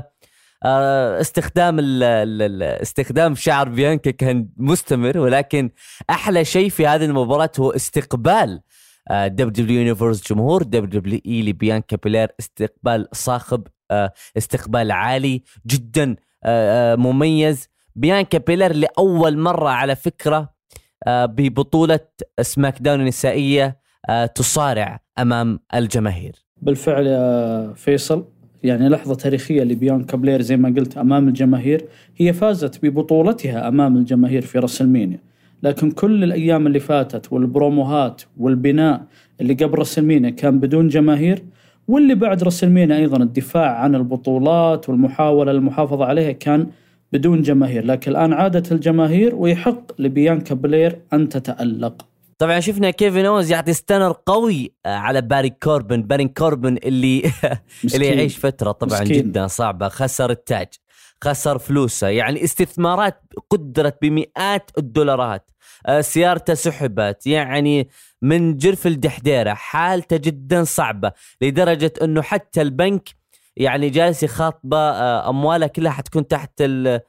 استخدام شعر بيانكا كان مستمر، ولكن أحلى شيء في هذه المباراة هو استقبال WWE Universe جمهور WWE لبيانكا بيلير. استقبال صاخب، استقبال عالي جدا، مميز. بيانكا بيلير لأول مرة على فكرة ببطولة سماك داون النسائية تصارع أمام الجماهير. بالفعل يا فيصل، يعني لحظة تاريخية لبيانكا بيلير زي ما قلت أمام الجماهير. هي فازت ببطولتها أمام الجماهير في راسلمانيا، لكن كل الأيام اللي فاتت والبروموهات والبناء اللي قبل راسلمانيا كان بدون جماهير، واللي بعد راسلمانيا أيضا الدفاع عن البطولات والمحاولة للمحافظة عليها كان بدون جماهير. لكن الآن عادت الجماهير، ويحق لبيانكا بيلير أن تتألق. طبعا شفنا كيفن أوز يعطي ستانر قوي على باري كوربن اللي يعيش فترة طبعا مسكين. جدا صعبة، خسر التاج، خسر فلوسه، يعني استثمارات قدرت بمئات الدولارات، سيارته سحبت، يعني من جرف الدحديرة، حالته جدا صعبة لدرجة أنه حتى البنك يعني جالس يخاطبه، أمواله كلها حتكون تحت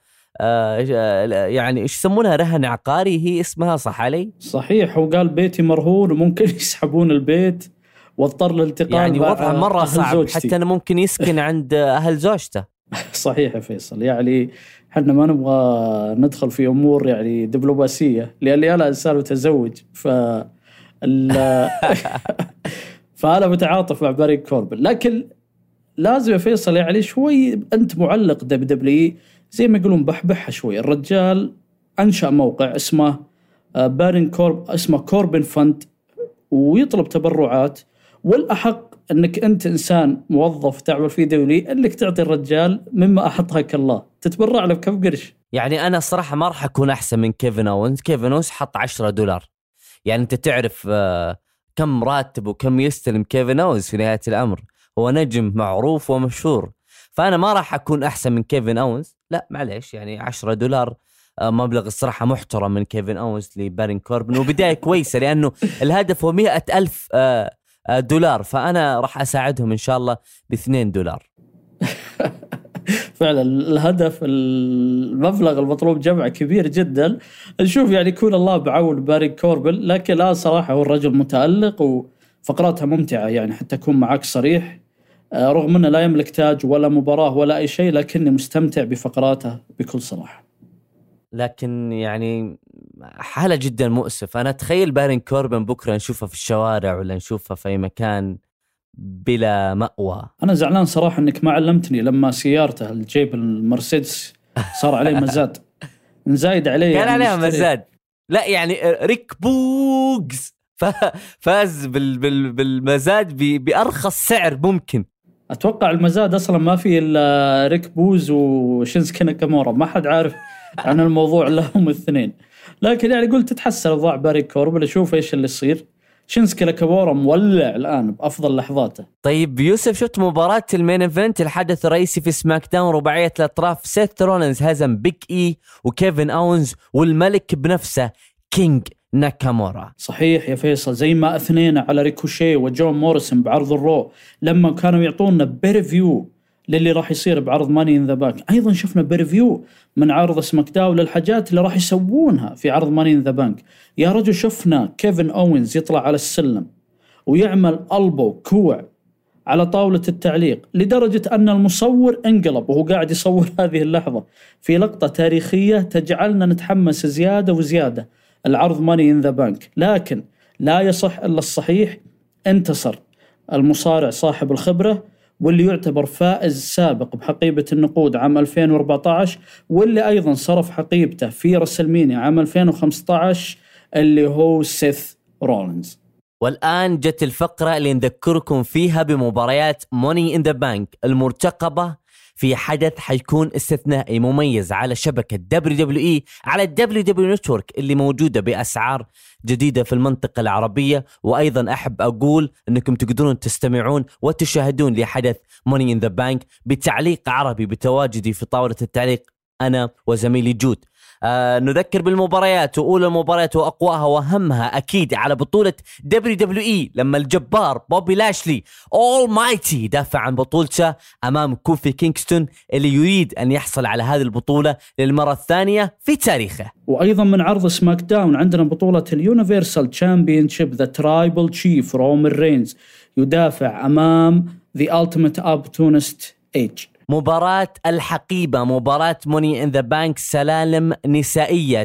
يعني إيش يسمونها، رهن عقاري هي اسمها، صح علي؟ صحيح، وقال بيتي مرهون وممكن يسحبون البيت، واضطر للالتقاء يعني وضعه مرة صعب زوجتي. حتى أنا ممكن يسكن عند أهل زوجته. صحيح يا فيصل، يعني حنا ما نبغى ندخل في أمور يعني دبلوماسية، لأني أنا إنسان متزوج فأنا متعاطف مع باري كوربن. لكن لازم يا فيصل يعني شوي أنت معلق WWE زي ما يقولون بحبحها شوي. الرجال أنشأ موقع اسمه اسمه كوربن فند، ويطلب تبرعات، والأحق أنك أنت إنسان موظف تعمل في دولي أنك تعطي الرجال مما أحطهك الله، تتبرع له بكم قرش. يعني أنا صراحة ما راح أكون أحسن من كيفن أوينز حط $10. يعني أنت تعرف كم راتب وكم يستلم كيفن أوينز في نهاية الأمر، هو نجم معروف ومشهور، فأنا ما راح أكون أحسن من كيفن أوينز. لا معليش، يعني $10 مبلغ الصراحة محترم من كيفن أوينز لبارين كوربن، وبداية كويسة لأنه الهدف هو $100,000، فأنا راح أساعدهم إن شاء الله $2. فعلا الهدف، المبلغ المطلوب جمعه كبير جدا. نشوف يعني يكون الله بعون بارين كوربن. لكن لا صراحة هو الرجل متألق وفقراتها ممتعة، يعني حتى أكون معك صريح، رغم أنه لا يملك تاج ولا مباراة ولا أي شيء، لكني مستمتع بفقراته بكل صراحة. لكن يعني حالة جدا مؤسف. أنا أتخيل بارين كوربن بكرة نشوفه في الشوارع ولا نشوفه في أي مكان بلا مأوى. أنا زعلان صراحة أنك ما علمتني لما سيارته الجيب المرسيدس صار عليه مزاد نزايد عليه، كان يعني عليها مزاد. لا يعني ريك بوغز فاز بالمزاد بأرخص سعر ممكن. أتوقع المزاد أصلا ما فيه إلا ريك بوز وشينسكي ناكامورا، ما حد عارف عن الموضوع لهم الاثنين. لكن يعني قلت تتحسن أضاع بارين كوربن، أشوف إيش اللي يصير. شينسكي ناكامورا مولع الآن بأفضل لحظاته. طيب يوسف، شفت مباراة المين إيفنت، الحدث الرئيسي في سماك داون، رباعية الأطراف سيث رولينز هزم بيك إي وكيفن أونز والملك بنفسه كينج ناكامورا. صحيح يا فيصل، زي ما أثنينا على ريكوشي وجون موريسون بعرض الرو لما كانوا يعطونا بريفيو للي راح يصير بعرض ماني إن ذا بانك، أيضا شفنا بريفيو من عرض سماك داون للحاجات اللي راح يسوونها في عرض ماني إن ذا بانك. يا رجل شفنا كيفن أوينز يطلع على السلم ويعمل ألبو كوع على طاولة التعليق، لدرجة أن المصور انقلب وهو قاعد يصور هذه اللحظة في لقطة تاريخية تجعلنا نتحمس زيادة وزيادة العرض ماني إن ذا بانك. لكن لا يصح إلا الصحيح، انتصر المصارع صاحب الخبرة واللي يعتبر فائز سابق بحقيبة النقود عام 2014، واللي أيضا صرف حقيبته في رسلمينيا عام 2015 اللي هو سيث رولينز. والآن جت الفقرة اللي نذكركم فيها بمباريات موني إن ذا بانك المرتقبة في حدث حيكون استثنائي مميز على شبكة WWE على WWE Network اللي موجودة بأسعار جديدة في المنطقة العربية. وأيضا أحب أقول أنكم تقدرون تستمعون وتشاهدون لحدث موني إن ذا بانك بتعليق عربي بتواجدي في طاولة التعليق أنا وزميلي جود. نذكر بالمباريات، وأولى المباريات وأقواها وأهمها أكيد على بطولة WWE لما الجبار بوبي لاشلي Almighty دافع عن بطولته أمام كوفي كينغستون اللي يريد أن يحصل على هذه البطولة للمرة الثانية في تاريخه. وأيضا من عرض سماك داون عندنا بطولة اليونيفرسال تشامبيونشيب ذا ترايبل تشيف رومان رينز يدافع أمام The Ultimate Opportunist Edge. مباراة الحقيبة، مباراة موني إن ذا بانك، سلالم نسائية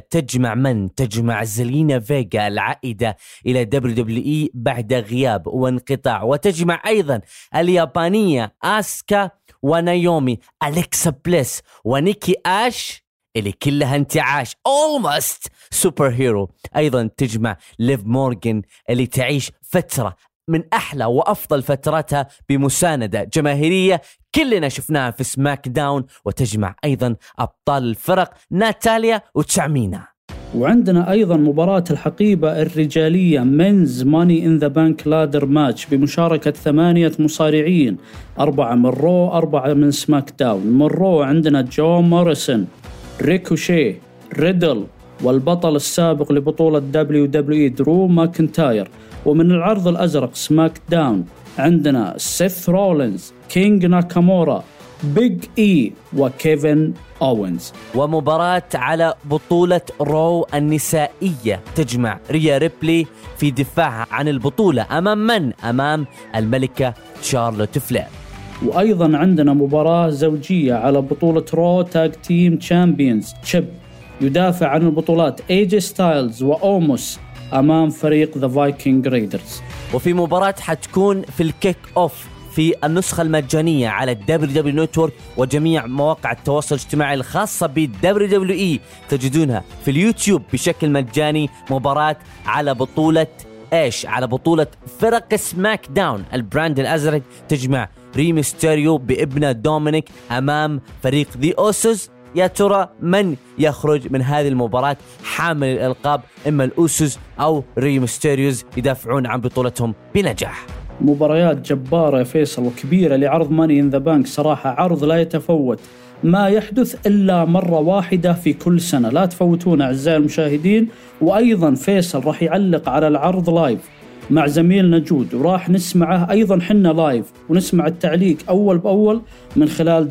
تجمع زلينا فيغا العائدة إلى WWE بعد غياب وانقطاع، وتجمع أيضا اليابانية آسكا ونايومي، أليكسا بليس ونيكي آش اللي كلها انتعاش almost سوبر هيرو. أيضا تجمع ليف مورغان اللي تعيش فترة من أحلى وأفضل فتراتها بمساندة جماهيرية كلنا شفناها في سماك داون، وتجمع أيضا أبطال الفرق ناتاليا وتشامينا. وعندنا أيضا مباراة الحقيبة الرجالية منز ماني إن ذا بانك لادر ماتش بمشاركة 8 مصارعين، 4 من رو 4 من سماك داون. من رو عندنا جون موريسون، ريكوشي، ريدل، والبطل السابق لبطولة WWE درو ماكنتاير. ومن العرض الأزرق سماك داون عندنا سيث رولينز، كينج ناكامورا، بيج إي وكيفن أوينز. ومباراة على بطولة رو النسائية تجمع ريا ريبلي في دفاعها عن البطولة أمام من؟ أمام الملكة شارلوت فلير. وأيضا عندنا مباراة زوجية على بطولة رو تاج تيم تشامبيونز تشيب يدافع عن البطولات AJ ستايلز وأوموس أمام فريق The Viking Raiders. وفي مباراة حتكون في الكيك أوف في النسخة المجانية على WWE Network وجميع مواقع التواصل الاجتماعي الخاصة ب WWE تجدونها في اليوتيوب بشكل مجاني. مباراة على بطولة إيش؟ على بطولة فرق سماك داون البراند الأزرق، تجمع ري ميستيريو بابنه دومينيك أمام فريق The Usos. يا ترى من يخرج من هذه المباراة حامل الألقاب؟ إما الأوسوس أو ري ميستيريوز يدافعون عن بطولتهم بنجاح. مباريات جبارة يا فيصل وكبيرة لعرض ماني إن ذا بانك، صراحة عرض لا يتفوت، ما يحدث إلا مرة واحدة في كل سنة، لا تفوتون أعزائي المشاهدين. وأيضا فيصل راح يعلق على العرض لايف مع زميلنا جود، وراح نسمعه أيضا حنا لايف ونسمع التعليق أول بأول من خلال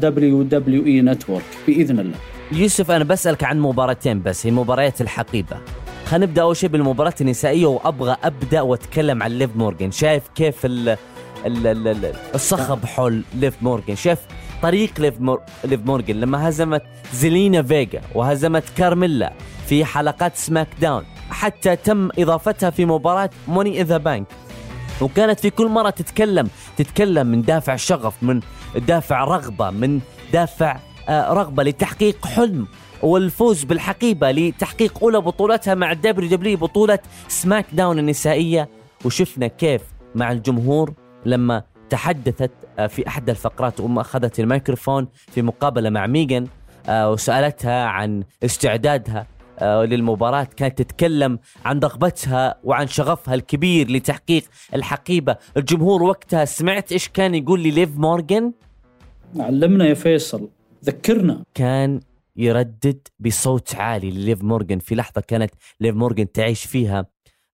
WWE Network بإذن الله. يوسف، أنا بسألك عن مباراتين بس، هي مباريات الحقيبة. خلينا نبدأ أول شيء بالمباراة النسائية، وأبغى أبدأ وأتكلم عن ليف مورغان. شايف كيف الصخب حول ليف مورغان؟ شايف طريق ليف مورغان لما هزمت زيلينا فيغا وهزمت كارميلا في حلقات سماك داون، حتى تم إضافتها في مباراة موني إن ذا بانك، وكانت في كل مرة تتكلم من دافع شغف، من دافع رغبة، من دافع رغبة لتحقيق حلم والفوز بالحقيبة، لتحقيق أولى بطولتها مع WWE، بطولة سماك داون النسائية. وشفنا كيف مع الجمهور لما تحدثت في أحد الفقرات أخذت الميكروفون في مقابلة مع ميغان وسألتها عن استعدادها للمباراة، كانت تتكلم عن رغبتها وعن شغفها الكبير لتحقيق الحقيبة. الجمهور وقتها سمعت إيش كان يقول لي ليف مورغان؟ علمنا يا فيصل، ذكرنا. كان يردد بصوت عالي لليف مورغان في لحظة كانت ليف مورغان تعيش فيها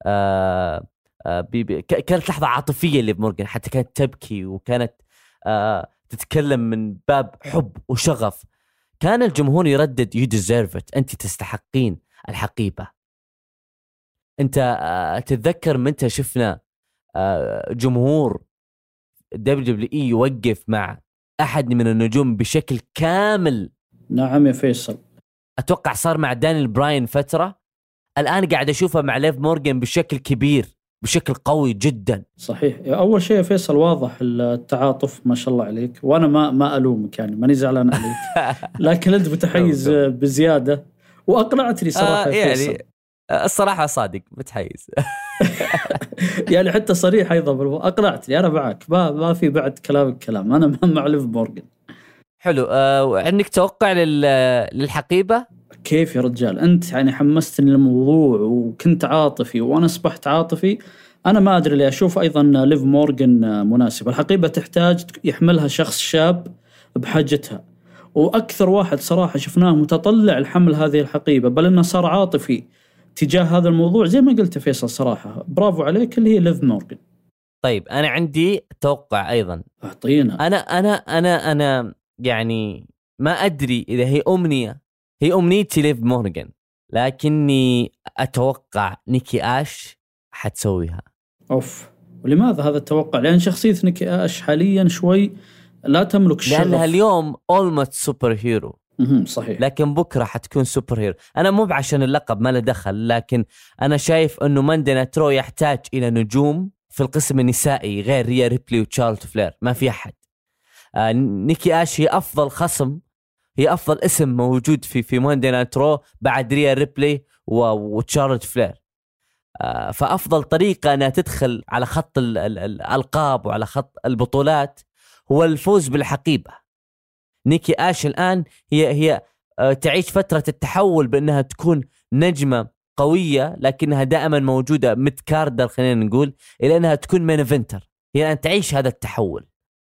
كانت لحظة عاطفية ليف مورغان، حتى كانت تبكي وكانت تتكلم من باب حب وشغف. كان الجمهور يردد you deserve it، أنت تستحقين الحقيبة. أنت تتذكر متى شفنا جمهور WWE يوقف مع أحد من النجوم بشكل كامل؟ نعم يا فيصل، أتوقع صار مع دانيال براين فترة، الآن قاعد أشوفها مع ليف مورغان بشكل كبير، بشكل قوي جدا. صحيح. أول شيء يا فيصل واضح التعاطف ما شاء الله عليك، وأنا ما ألومك يعني، ماني زعلان عليك، لكن أنت متحيز بزيادة وأقنعتني صراحة يا فيصل. يعني الصراحة صادق متحيز. يعني حتى صريح أيضا، أقنعتني أنا معك، ما في بعد كلام أنا مع ليف مورغان. حلو. عندك توقع للحقيبة؟ كيف يا رجال أنت يعني حمستني للموضوع وكنت عاطفي وأنا أصبحت عاطفي. أنا ما أدري ليه، أشوف أيضا ليف مورغان مناسب. الحقيبة تحتاج يحملها شخص شاب بحاجتها، وأكثر واحد صراحة شفناه متطلع الحمل هذه الحقيبة، بل إنه صار عاطفي تجاه هذا الموضوع زي ما قلت فيصل. صراحة برافو عليك، اللي هي ليف مورغان. طيب أنا عندي توقع أيضا. أعطينا. أنا يعني ما أدري إذا هي أمنيتي ليف مورغان، لكني أتوقع نيكي آش حتسويها. أوف، ولماذا هذا التوقع؟ لأن شخصية نيكي آش حاليا شوي لا تملك الشغف، لأنها اليوم almost سوبر هيرو. صحيح. لكن بكرة حتكون سوبر هيرو. أنا مو عشان اللقب ما له دخل، لكن أنا شايف أنه ماندي نايت رو يحتاج إلى نجوم في القسم النسائي غير ريا ريبلي وتشارلوت فلير. ما في أحد. نيكي آش هي أفضل خصم، هي أفضل اسم موجود في ماندي نايت رو بعد ريا ريبلي وتشارلوت فلير. فأفضل طريقة أنها تدخل على خط الألقاب وعلى خط البطولات هو الفوز بالحقيبة. نيكي آش الآن هي تعيش فترة التحول بأنها تكون نجمة قوية، لكنها دائما موجودة متكاردر خلينا نقول، إلى أنها تكون مين إيفنتر. هي الآن تعيش هذا التحول.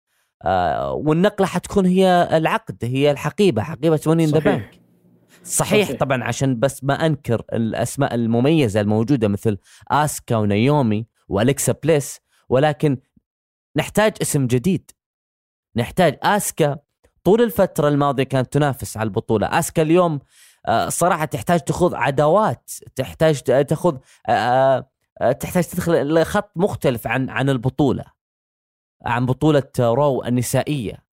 والنقلة حتكون هي العقد، هي الحقيبة، حقيبة موني إن ذا بانك. صحيح طبعا، عشان بس ما أنكر الأسماء المميزة الموجودة مثل آسكا ونايومي وأليكسا بليس، ولكن نحتاج اسم جديد. نحتاج آسكا. طول الفترة الماضية كانت تنافس على البطولة. آسكا اليوم صراحة تحتاج تخوض عداوات، تحتاج تدخل لخط مختلف عن البطولة، عن بطولة رو النسائية.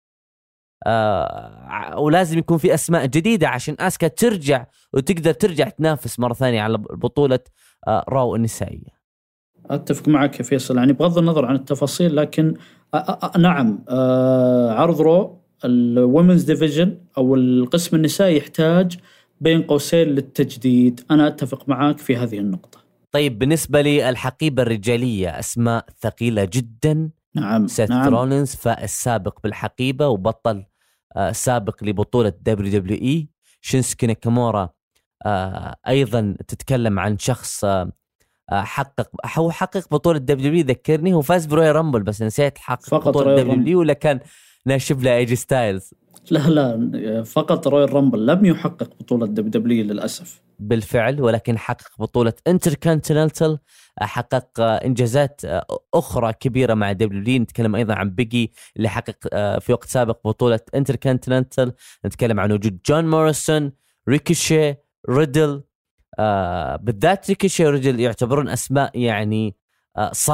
ولازم يكون في أسماء جديدة عشان آسكا ترجع وتقدر ترجع تنافس مرة ثانية على بطولة رو النسائية. أتفق معك يا فيصل، يعني بغض النظر عن التفاصيل، لكن نعم، عرض رو الومنز ديفيجن أو القسم النسائي يحتاج بين قوسين للتجديد. أنا أتفق معك في هذه النقطة. طيب بالنسبة لي الحقيبة الرجالية أسماء ثقيلة جدا. نعم. سيث رولينز فائز سابق بالحقيبة وبطل سابق لبطولة WWE. شينسكي ناكامورا أيضا تتكلم عن شخص حقق بطولة WWE. ذكرني هو فاز بروي رامبل، بس نسيت حقق بطولة WWE ولا كان ناشب له ايجي ستايلز؟ لا فقط رويال رامبل، لم يحقق بطولة WWE للأسف. بالفعل، ولكن حقق بطولة انتركونتيننتال، حقق إنجازات أخرى كبيرة مع WWE. نتكلم أيضا عن بيجي اللي حقق في وقت سابق بطولة انتركونتيننتال. نتكلم عن وجود جون موريسون، ريكوشي، ريدل. بالذات ريكوشي وريدل يعتبرون أسماء يعني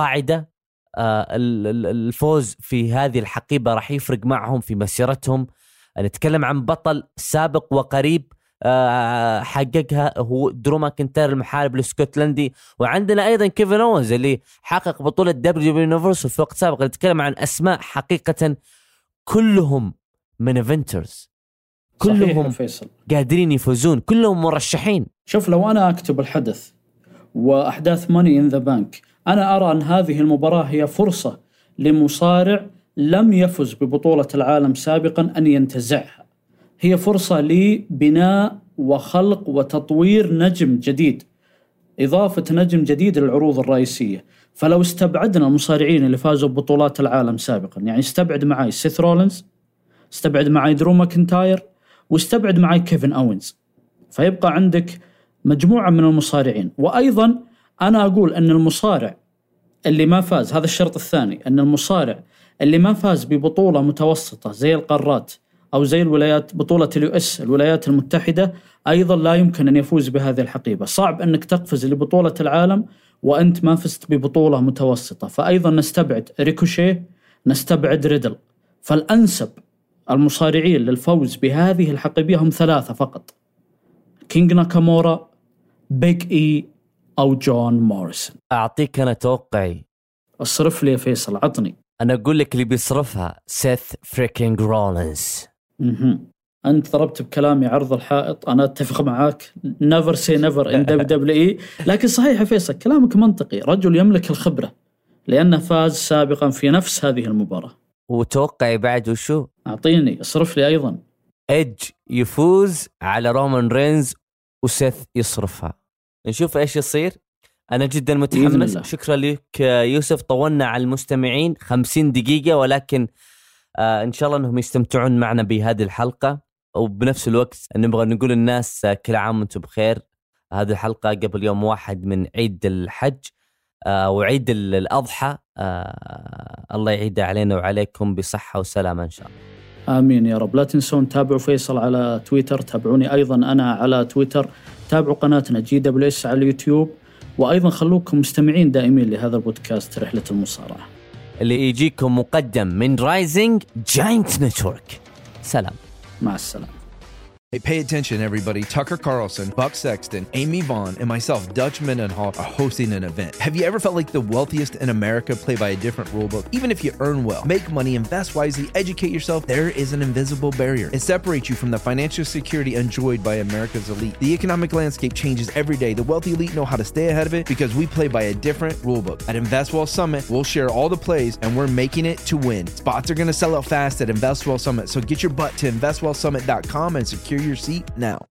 صاعدة. الفوز في هذه الحقيبة راح يفرق معهم في مسيرتهم نتكلم عن بطل سابق وقريب حققها هو درو ماكنتاير المحارب الاسكتلندي، وعندنا ايضا كيفن اونز اللي حقق بطولة دبليو يونيفرسال في وقت سابق. نتكلم عن اسماء حقيقة كلهم من ايفنترز، كلهم فيصل قادرين يفوزون، كلهم مرشحين. شوف لو انا اكتب الحدث واحداث ماني ان ذا بانك، انا ارى ان هذه المباراة هي فرصة لمصارع لم يفز ببطولة العالم سابقا ان ينتزعها. هي فرصة لبناء وخلق وتطوير نجم جديد، إضافة نجم جديد للعروض الرئيسية. فلو استبعدنا المصارعين اللي فازوا ببطولات العالم سابقا، يعني استبعد معاي سيث رولينز، استبعد معاي درو ماكنتاير، واستبعد معاي كيفن أوينز، فيبقى عندك مجموعة من المصارعين. وأيضا أنا أقول أن المصارع اللي ما فاز، هذا الشرط الثاني، أن المصارع اللي ما فاز ببطولة متوسطة زي القارات أو زي الولايات، بطولة اليو.اس الولايات المتحدة، أيضا لا يمكن أن يفوز بهذه الحقيبة. صعب أنك تقفز لبطولة العالم وأنت ما فزت ببطولة متوسطة. فأيضا نستبعد ريكوشيه، نستبعد ريدل. فالأنسب المصارعين للفوز بهذه الحقيبة هم 3 فقط: كينغ ناكامورا، بيج إي، أو جون موريسون. أعطيك أنا توقعي. اصرف لي يا فيصل، عطني. أنا أقول لك اللي بيصرفها سيث فريكينج رولينز. أنت ضربت بكلامي عرض الحائط، أنا أتفق معاك. never say never in WWE. لكن صحيح يا فيصل كلامك منطقي، رجل يملك الخبرة لأنه فاز سابقا في نفس هذه المباراة. وتوقعي بعد وشو؟ أعطيني، اصرف لي أيضا. إيدج يفوز على رومان رينز وسيث يصرفها. نشوف إيش يصير. أنا جدا متحمس. شكرا لك يوسف، طولنا على المستمعين 50 دقيقة، ولكن إن شاء الله أنهم يستمتعون معنا بهذه الحلقة. وبنفس الوقت نبغى نقول للناس كل عام وانتم بخير. هذه الحلقة قبل يوم 1 من عيد الحج وعيد الأضحى. الله يعيده علينا وعليكم بصحة وسلامة إن شاء الله. آمين يا رب. لا تنسون تابعوا فيصل على تويتر، تابعوني أيضا أنا على تويتر، تابعوا قناتنا GWS على اليوتيوب، وأيضا خلوكم مستمعين دائمين لهذا البودكاست رحلة المصارعة اللي يجيكم مقدم من Rising Giant Network. سلام. مع السلامة. Hey, pay attention, everybody. Tucker Carlson, Buck Sexton, Amy Vaughn, and myself, Dutch Mendenhall, are hosting an event. Have you ever felt like the wealthiest in America play by a different rulebook? Even if you earn well, make money, invest wisely, educate yourself, there is an invisible barrier. It separates you from the financial security enjoyed by America's elite. The economic landscape changes every day. The wealthy elite know how to stay ahead of it because we play by a different rulebook. At InvestWell Summit, we'll share all the plays, and we're making it to win. Spots are going to sell out fast at InvestWell Summit, so get your butt to InvestWellSummit.com and secure your seat now.